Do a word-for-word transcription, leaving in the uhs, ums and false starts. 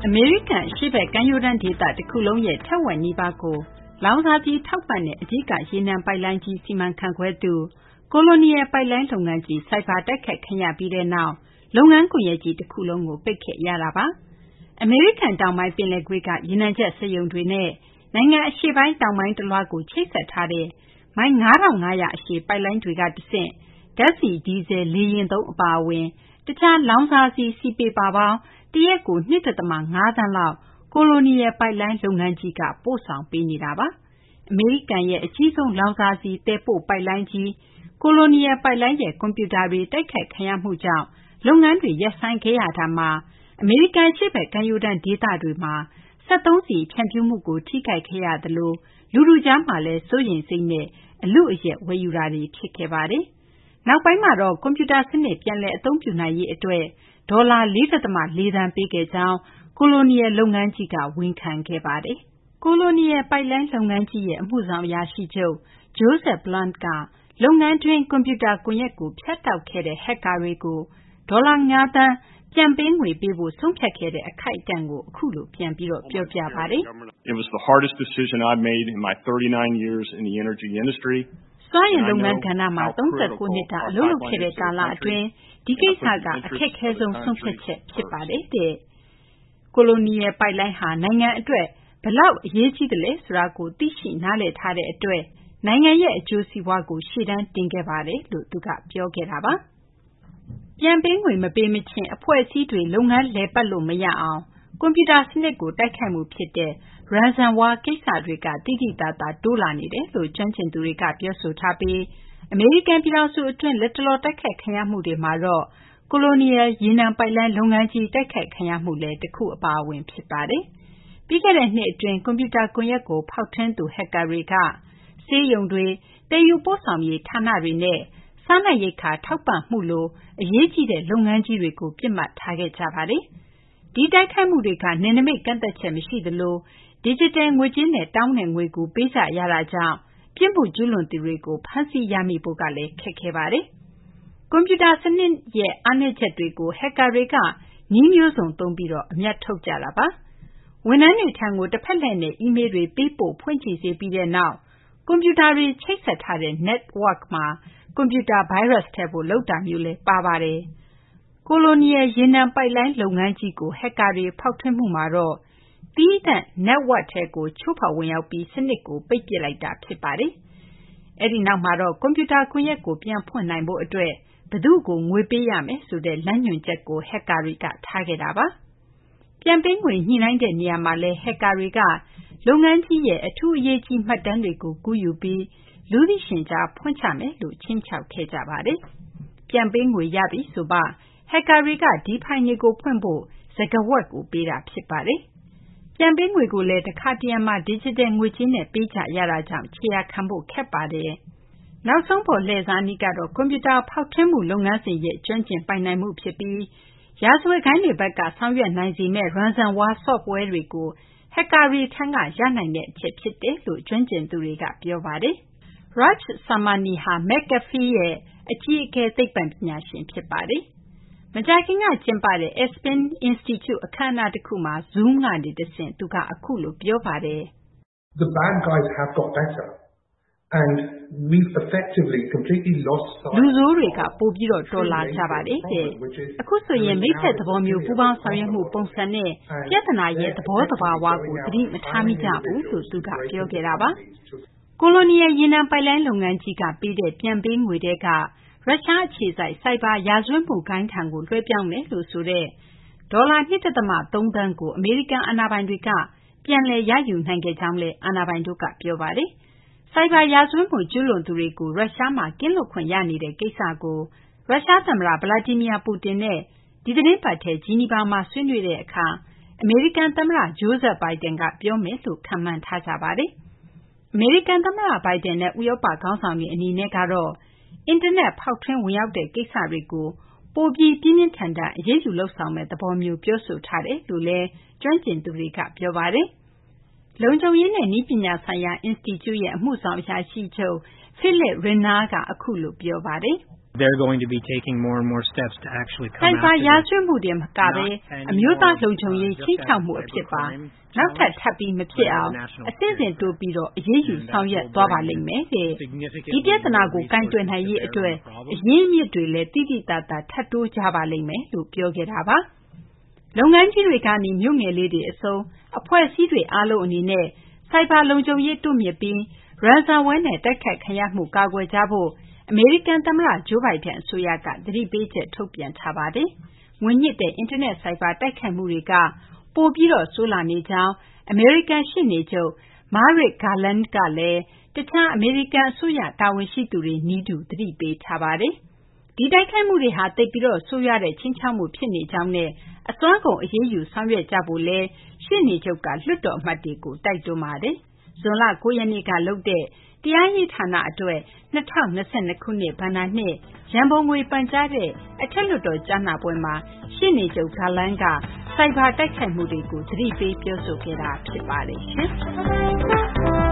အမေရိကန်အရှေ့ဘက်ကမ်းရိုးတန်းဒေသတခုလုံးရဲ့ထက်ဝက်နီးပါးကိုလောင်စာဆီထောက်ပံ့တဲ့အဓိကရေနံပိုက်လိုင်းကြီးစီမံခန့်ခွဲသူ Colonial ပိုက်လိုင်းလုပ်ငန်းကြီးဆိုက်ဘာတိုက်ခိုက်ခံရပြီးတဲ့နောက်လုပ်ငန်းကွန်ရက်ကြီးတခုလုံးကိုပိတ်ခဲ့ရတာပါ။အမေရိကန်တောင်ပိုင်းပင်လယ်ကွေ့ကရေနံချက်စက်ရုံတွေနဲ့နိုင်ငံအရှေ့ပိုင်းတောင်ပိုင်းတလွှားကိုချိတ်ဆက်ထားတဲ့မိုင် ၅၅၀၀ အရှည်ပိုက်လိုင်းတွေကတဆင့်ဓာတ်ဆီ၊ဒီဇယ်၊လေယာဉ်သုံးအပါအဝင်တခြားလောင်စာဆီစည်ပေပါပေါင်းတရက်ကို ၂ ဒသမ ၅ သန်းလောက် Colonial ပိုက်လိုင်းလုပ်ငန်းကြီးကပို့ဆောင်ပေးနေတာပါ။အမေရိကန်ရဲ့အကြီးဆုံးလောင်စာဆီသယ်ပို့ပိုက်လိုင်းကြီး Colonial ပိုက်လိုင်းရဲ့ကွန်ပြူတာတွေတိုက်ခိုက်ခံရမှုကြောင့်လုပ်ငန်းတွေရပ်ဆိုင်းခဲ့ရတာမှာအမေရိကန်အရှေ့ဘက်ကမ်းရိုးတန်းဒေသတွေမှာစက်သုံးဆီဖြန့်ဖြူးမှုကိုထိခိုက်ခဲ့ရသလိုလူထုကြားမှာလည်းစိုးရိမ်စိတ်နဲ့အလုအယက်ဝယ်ယူတာတွေဖြစ်ခဲ့ပါတယ်။နောက်ပိုင်းမှာတော့ကွန်ပြူတာစနစ်ပြန်လည်အသုံးပြုနိုင်ရေးအတွက်ဒေါ်လာ ၄ ဒသမ ၄ သန်းပေးခဲ့ကြောင်း Colonial လုပ်ငန်းကြီးကဝန်ခံခဲ့ပါတယ်။ Colonial ပိုက်လိုင်းလုပ်ငန်းကြီးရဲ့အမှုဆောင်အရာရှိချုပ် Joseph Blunt ကလုပ်ငန်းတွင်းကွန်ပြူတာကွန်ရက်ကိုဖြတ်တောက်ခဲ့တဲ့ဟက်ကာတွေကိုဒေါ်လာ ၅ သန်းပြန်ပေးငွေပေးဖို့ဆုံးဖြတ်ခဲ့တဲ့အခိုက်အတန့်ကိုအခုလိုပြန်ပြီးပြောပြပါတယ်။ It was the hardest decision I've made in my thirty-nine years in the energy industry. စွမ်းအင်လုပ်ငန်းကဏ္ဍမှာ၃၉နှစ်တာအလုပ်လုပ်ခဲ့တဲ့ကာလအတွင်းဒီကိစ္စကအခက်ခဲဆုံးဆုံးဖြတ်ချက်ဖြစ်ပါတယ်တဲ့။ Colonial ပိုက်လိုင်းဟာနိုင်ငံအတွက်ဘယ်လောက်အရေးကြီးသလဲဆိုတာကိုသိရှိနားလည်ထားတဲ့အတွက်နိုင်ငံရဲ့အကျိုးစီးပွားကိုရှေ့တန်းတင်ခဲ့ပါတယ်လို့သူကပြောခဲ့တာပါ။ပြန်ပေးငွေမပေးမချင်းအဖွဲ့အစည်းတွေလုပ်ငန်းလည်ပတ်လို့မရအောင်ကွန်ပြူတာစနစ်ကိုတိုက်ခိုက်မှုဖြစ်တဲ့ Ransomware ကိစ္စတွေကသိသိသာသာတိုးလာနေတယ်လို့ကျွမ်းကျင်သူတွေကပြောဆိုထားပြီးအမေရိကန်ပြည်ထောင်စုအတွင်းလက်တလောတိုက်ခိုက်ခံရမှုတွေမှာတော့ Colonial ရေနံပိုက်လိုင်းလုပ်ငန်းကြီးတိုက်ခိုက်ခံရမှုလည်းတခုအပါအဝင်ဖြစ်ပါတယ်။ပြီးခဲ့တဲ့နှစ်အတွင်းကွန်ပြူတာကွန်ရက်ကိုဖောက်ထွင်းသူဟက်ကာတွေကဆေးရုံတွေတည်ယူပို့ဆောင်ရေးဌာနတွေနဲ့စားနပ်ရိက္ခာထောက်ပံ့မှုလိုအရေးကြီးတဲ့လုပ်ငန်းကြီးတွေကိုပစ်မှတ်ထားခဲ့ကြပါတယ်။ဒီတိုက်ခိုက်မှုတွေကနယ်နိမိတ်ကန့်သတ်ချက်မရှိသလိုဒီဂျစ်တယ်ငွေကြေးနဲ့တောင်းတဲ့ငွေကိုပေးကြရတာကြောင့်ပြစ်မှုကျူးလွန်သူတွေကိုဖမ်းဆီးရမိဖို့ကလည်းခက်ခဲပါတယ်။ကွန်ပြူတာစနစ်ရဲ့အားနည်းချက်တွေကိုဟက်ကာတွေကနည်းမျိုးစုံသုံးပြီးအမြတ်ထုတ်ကြတာပါ။ဝန်ထမ်းတွေထံကိုတဖက်လှည့်နဲ့အီးမေးလ်တွေပေးပို့ဖွင့်ကြည့်စေပြီးတဲ့နောက်ကွန်ပြူတာတွေချိတ်ဆက်ထားတဲ့ network မှာကွန်ပြူတာဗိုင်းရပ်စ်ထည့်ဖို့လုပ်တာမျိုးလည်းပါပါတယ်။ Colonial ရေနံပိုက်လိုင်းလုပ်ငန်းကြီးကိုဟက်ကာတွေဖောက်ထွင်းမှုမှာတော့သီးသန့် network ထဲကိုချိုးဖောက်ဝင်ရောက်ပြီးစနစ်ကိုပိတ်ပစ်လိုက်တာဖြစ်ပါတယ်။အဲဒီနောက်မှာတော့ကွန်ပြူတာကွန်ရက်ကိုပြန်ဖွင့်နိုင်ဖို့အတွက်ဘယ်သူ့ကိုငွေပေးရမယ်ဆိုတဲ့လမ်းညွှန်ချက်ကိုဟက်ကာတွေကထားခဲ့တာပါ။ပြန်ပေးငွေညှိနှိုင်းတဲ့နေရာမှာလည်းဟက်ကာတွေကလုပ်ငန်းကြီးရဲ့အထူးအရေးကြီးမှတ်တမ်းတွေကိုကူးယူပြီးလူသိရှင်ကြားဖွင့်ချမယ်လို့ခြိမ်းခြောက်ခဲ့ကြပါတယ်။ပြန်ပေးငွေရပြီဆိုမှဟက်ကာတွေကဒီဖိုင်တွေကိုဖွင့်ဖို့စကားဝက်ကိုပေးတာဖြစ်ပါတယ်။ပြန်ပေးငွေကိုလည်းတခါတရံမှာဒီဂျစ်တယ်ငွေကြေးနဲ့ပေးကြရတာကြောင့်ခြေရာခံဖို့ခက်ပါတယ်။နောက်ဆုံးပေါ်လှည့်စားနည်းကတော့ကွန်ပြူတာဖောက်ထွင်းမှုလုပ်ငန်းစဉ်ရဲ့ကျွမ်းကျင်ပိုင်နိုင်မှုဖြစ်ပြီးရာဇဝတ်ဂိုဏ်းတွေဘက်ကဆောင်ရွက်နိုင်စေမယ့် Ransomware software တွေကိုဟက်ကာတွေထံကရနိုင်တဲ့အချက်ဖြစ်တယ်လို့ကျွမ်းကျင်သူတွေကပြောပါတယ်။ Raj Samani ဟာ McAfee ရဲ့အကြီးအကဲသိပ္ပံပညာရှင်ဖြစ်ပါတယ်။မကြာခင်ကကျင်းပတဲ့ Aspen Institute အခမ်းအနားတခုမှာ Zoom ကနေတဆင့်သူကအခုလိုပြောပါတယ်။ The bad guys have got better and we've effectively completely lost sight လူဆိုးတွေကပိုပြီးတော့တော်လာကြပါတယ်တဲ့။အခုဆိုရင်မိတ်ဆက်သဘောမျိုးပူးပေါင်းဆောင်ရွက်မှုပုံစံနဲ့ပြဿနာရဲ့သဘောတဘာဝကိုသတိမထားမိကြဘူးလို့သူကပြောခဲ့တာပါ။ Colonial ရေနံပိုက်လိုင်းလုပ်ငန်းကြီးကပေးတဲ့ပြန်ပေးငွေတွေကရုရှားအခြေစိုက်ဆိုက်ဘာရာဇဝတ်မှုဂိုဏ်းထံကိုလွှဲပြောင်းတယ်လို့ဆိုတဲ့ဒေါ်လာ ၂ ဒသမ ၃ သန်းကိုအမေရိကန်အာဏာပိုင်တွေကပြန်လည်ရယူနိုင်ခဲ့ကြောင်းလည်းအာဏာပိုင်တို့ကပြောပါတယ်။ဆိုက်ဘာရာဇဝတ်မှုကျူးလွန်သူတွေကိုရုရှားမှာကင်းလွတ်ခွင့်ရနေတဲ့ကိစ္စကိုရုရှားသမ္မတ Vladimir Putin နဲ့ဒီသီတင်းပတ်ထဲဂျီနီဗာမှာဆွေးနွေးတဲ့အခါအမေရိကန်သမ္မတ Joseph Biden ကပြောမယ်လို့ခန့်မှန်းထားကြပါတယ်။အမေရိကန်သမ္မတ Biden နဲ့ဥရောပခေါင်းဆောင်တွေအနေနဲ့ကတော့အင်တာနက်ဖောက်ထွင်းဝင်ရောက်တဲ့ကိစ္စတွေကိုပိုပြီးပြင်းပြင်းထန်ထန်အရေးယူလုပ်ဆောင်မယ့်သဘောမျိုးပြောဆိုထားတယ်လို့လည်းကျွမ်းကျင်သူတွေကပြောပါတယ်။လုံခြုံရေးနဲ့နည်းပညာဆိုင်ရာအင်စတီကျူရဲ့အမှုဆောင်အရာရှိချုပ် Philip Reyna ကအခုလိုပြောပါတယ်။ They're going to be taking more and more steps to actually come Cyber after ရာ this. ဇဝတ်မှုတွေမကဘဲအမျိုးသားလုံခြုံရေးချိချောက်မှုအဖြစ်ပါနောက်ထပ်ထပ်ပြီးမဖြစ်အောင်အစဉ်စဉ်တိုးပြီးတော့အရေးယူဆောင်ရွက်သွားပါလိမ့်မယ်တဲ့ဒီပြဿနာကိုကင်တွယ်နိုင်ရေးအတွက်အရင်းအမြစ်တွေလည်းတိတိတတ်တာထပ်တိုးကြပါလိမ့်မယ်လို့ပြောခဲ့တာပါလုပ်ငန်းကြီးတွေကနေမြို့ငယ်လေးတွေအစုံအဖွဲ့အစည်းတွေအားလုံးအနေနဲ့စိုက်ဘာလုံခြုံရေးတုံ့မြစ်ပြီး ransomware နဲ့တိုက်ခိုက်ခံရမှုကာကွယ်ကြဖို့အမေရိကန်သမ္မတဂျိုးဘိုင်ဒန်အစိုးရကသတိပေးချက်ထုတ်ပြန်ထားပါတယ်။ငွေညစ်တဲ့အင်တာနက်စိုက်ဘာတိုက်ခိုက်မှုတွေကပိုပြီးတော့ဆိုးလာနေကြောင်းအမေရိကန်ရှေ့နေချုပ် Merrick Garland ကလည်းတခြားအမေရိကန်အစိုးရတာဝန်ရှိသူတွေနည်းတူသတိပေးထားပါတယ်။ဒီတိုက်ခိုက်မှုတွေဟာသိပ်ပြီးတော့ဆိုးရွားတဲ့ခြိမ်းခြောက်မှုဖြစ်နေကြောင်းနဲ့အစွမ်းကုန်အရေးယူဆောင်ရွက်ကြဖို့လဲရှေ့နေချုပ်ကလွှတ်တော်အမတ်တွေကိုတိုက်တွန်းပါတယ်။ဇွန်လ၉ရက်နေ့ကလုပ်တဲ့တရားရေးဌာနအတွက်၂၀၂၂ခုနှစ်ဘဏ္ဍာနှစ်ရန်ပုံငွေပန်ကြားတဲ့အထက်လွှတ်တော်ကြားနာပွဲမှာရှေ့နေချုပ် Garland ကစိုက်ဘာတိုက်ခိုက်မှုတွေကိုသတိပေးပြောဆိုခဲ့တာဖြစ်ပါတယ်ရှင်။